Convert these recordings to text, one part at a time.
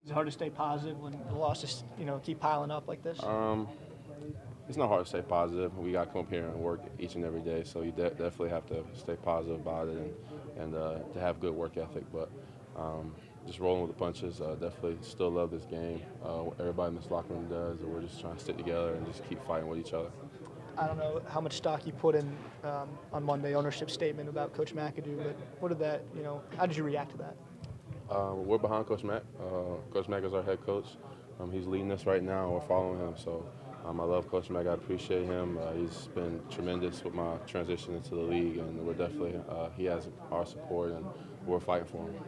It's hard to stay positive when the losses, keep piling up like this. It's not hard to stay positive. We got to come up here and work each and every day, so you definitely have to stay positive about it and to have good work ethic. But just rolling with the punches. Definitely still love this game. Everybody in this locker room does, and we're just trying to stick together and just keep fighting with each other. I don't know how much stock you put in on Monday ownership statement about Coach McAdoo, but what did that, how did you react to that? We're behind Coach Mack. Coach Mack is our head coach. He's leading us right now, and we're following him. So I love Coach Mack. I appreciate him. He's been tremendous with my transition into the league, and we're definitely he has our support, and we're fighting for him.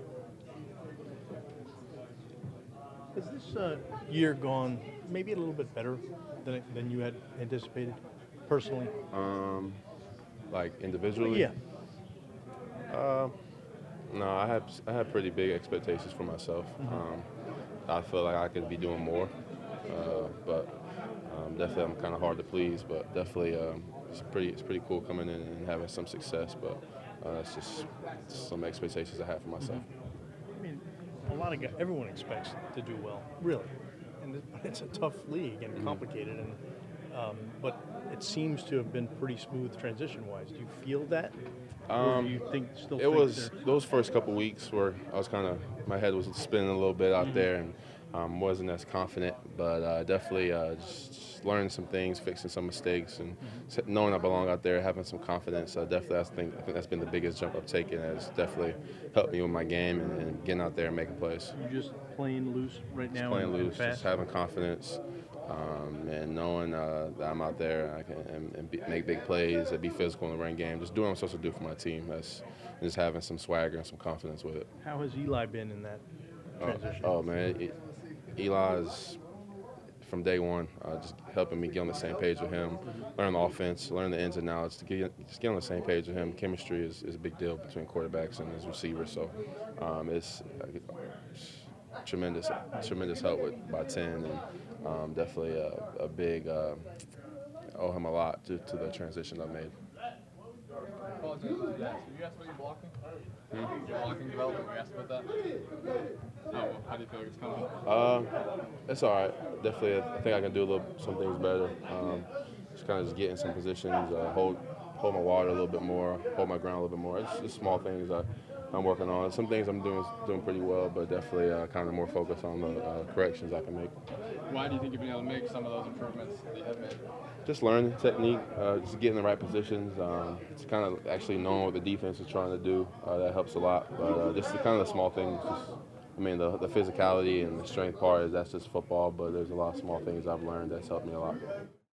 Has this year gone maybe a little bit better than you had anticipated, personally? Like individually? Yeah. No, I had pretty big expectations for myself. I feel like I could be doing more, but definitely I'm kind of hard to please. But definitely it's pretty cool coming in and having some success. But it's just some expectations I have for myself. I mean, a lot of guys, everyone expects to do well, really, and it's a tough league and complicated. And but it seems to have been pretty smooth transition-wise. Do you feel that? Or do you still it was those first couple weeks where I was my head was spinning a little bit out there and wasn't as confident, but definitely just learning some things, fixing some mistakes, and knowing I belong out there, having some confidence. Definitely, I think that's been the biggest jump I've taken. Has definitely helped me with my game and getting out there and making plays. You're just playing loose right now. Playing loose, just having confidence. And knowing that I'm out there and make big plays, and be physical in the run game, just doing what I'm supposed to do for my team. That's just having some swagger and some confidence with it. How has Eli been in that transition? Oh man, Eli's from day one, just helping me get on the same page with him, learn the offense, learn the ins and outs, to get on the same page with him. Chemistry is a big deal between quarterbacks and his receivers, so it's tremendous help by 10, and definitely a big owe him a lot to the transition I've made. You asked about your blocking? Your blocking development, we asked about that? How do you feel like it's coming? It's all right. Definitely, I think I can do some things better. Just get in some positions, hold my water a little bit more, hold my ground a little bit more. It's just small things I'm working on. Some things I'm doing pretty well, but definitely kind of more focused on the corrections I can make. Why do you think you've been able to make some of those improvements that you have made? Just learning technique, just getting in the right positions, just kind of actually knowing what the defense is trying to do. That helps a lot. But just the small things. The physicality and the strength part, that's just football, but there's a lot of small things I've learned that's helped me a lot.